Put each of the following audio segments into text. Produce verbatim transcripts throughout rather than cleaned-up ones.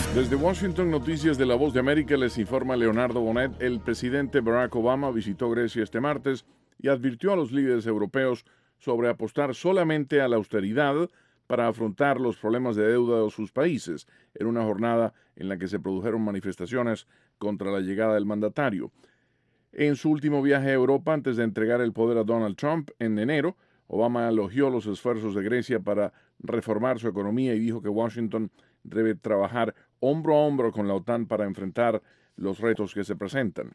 Desde Washington, Noticias de La Voz de América, les informa Leonardo Bonet. El presidente Barack Obama visitó Grecia este martes y advirtió a los líderes europeos sobre apostar solamente a la austeridad para afrontar los problemas de deuda de sus países, en una jornada en la que se produjeron manifestaciones contra la llegada del mandatario. En su último viaje a Europa, antes de entregar el poder a Donald Trump en enero, Obama elogió los esfuerzos de Grecia para reformar su economía y dijo que Washington debe trabajar hombro a hombro con la OTAN para enfrentar los retos que se presentan.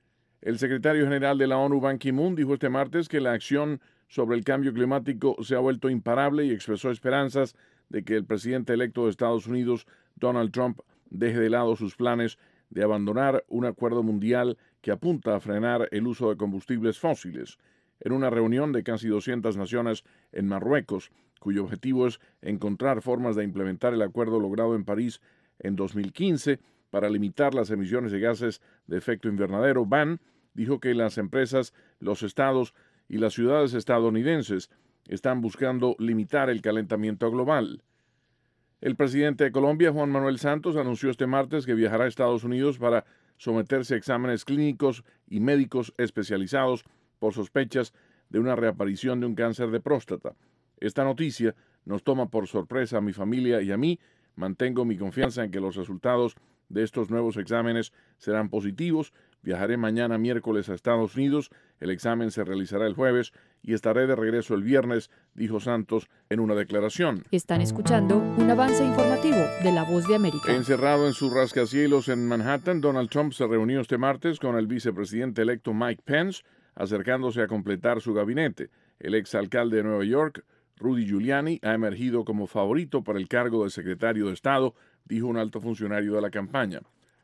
El secretario general de la ONU, Ban Ki-moon, dijo este martes que la acción sobre el cambio climático se ha vuelto imparable y expresó esperanzas de que el presidente electo de Estados Unidos, Donald Trump, deje de lado sus planes de abandonar un acuerdo mundial que apunta a frenar el uso de combustibles fósiles. En una reunión de casi doscientas naciones en Marruecos, cuyo objetivo es encontrar formas de implementar el acuerdo logrado en París en dos mil quince para limitar las emisiones de gases de efecto invernadero, Ban dijo que las empresas, los estados y las ciudades estadounidenses están buscando limitar el calentamiento global. El presidente de Colombia, Juan Manuel Santos, anunció este martes que viajará a Estados Unidos para someterse a exámenes clínicos y médicos especializados por sospechas de una reaparición de un cáncer de próstata. Esta noticia nos toma por sorpresa a mi familia y a mí. Mantengo mi confianza en que los resultados de estos nuevos exámenes serán positivos. Viajaré mañana miércoles a Estados Unidos. El examen se realizará el jueves y estaré de regreso el viernes, dijo Santos en una declaración. Están escuchando un avance informativo de La Voz de América. Encerrado en sus rascacielos en Manhattan, Donald Trump se reunió este martes con el vicepresidente electo Mike Pence, acercándose a completar su gabinete. El exalcalde de Nueva York, Rudy Giuliani, ha emergido como favorito para el cargo de secretario de Estado, dijo un alto funcionario de la campaña.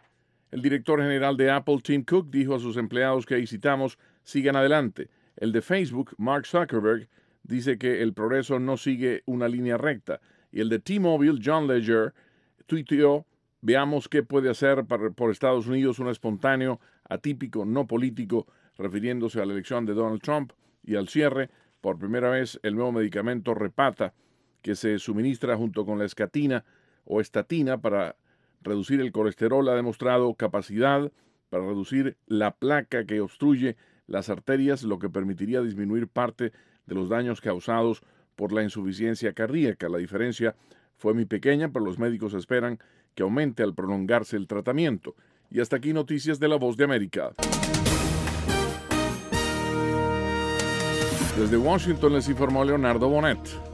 El director general de Apple, Tim Cook, dijo a sus empleados que, y citamos, sigan adelante. El de Facebook, Mark Zuckerberg, dice que el progreso no sigue una línea recta. Y el de T-Mobile, John Legere, tuiteó, veamos qué puede hacer para, por Estados Unidos un espontáneo, atípico, no político, refiriéndose a la elección de Donald Trump. Y al cierre, por primera vez, el nuevo medicamento Repata, que se suministra junto con la escatina o estatina para reducir el colesterol, ha demostrado capacidad para reducir la placa que obstruye las arterias, lo que permitiría disminuir parte de los daños causados por la insuficiencia cardíaca. La diferencia fue muy pequeña, pero los médicos esperan que aumente al prolongarse el tratamiento. Y hasta aquí noticias de La Voz de América. Desde Washington les informó Leonardo Bonet.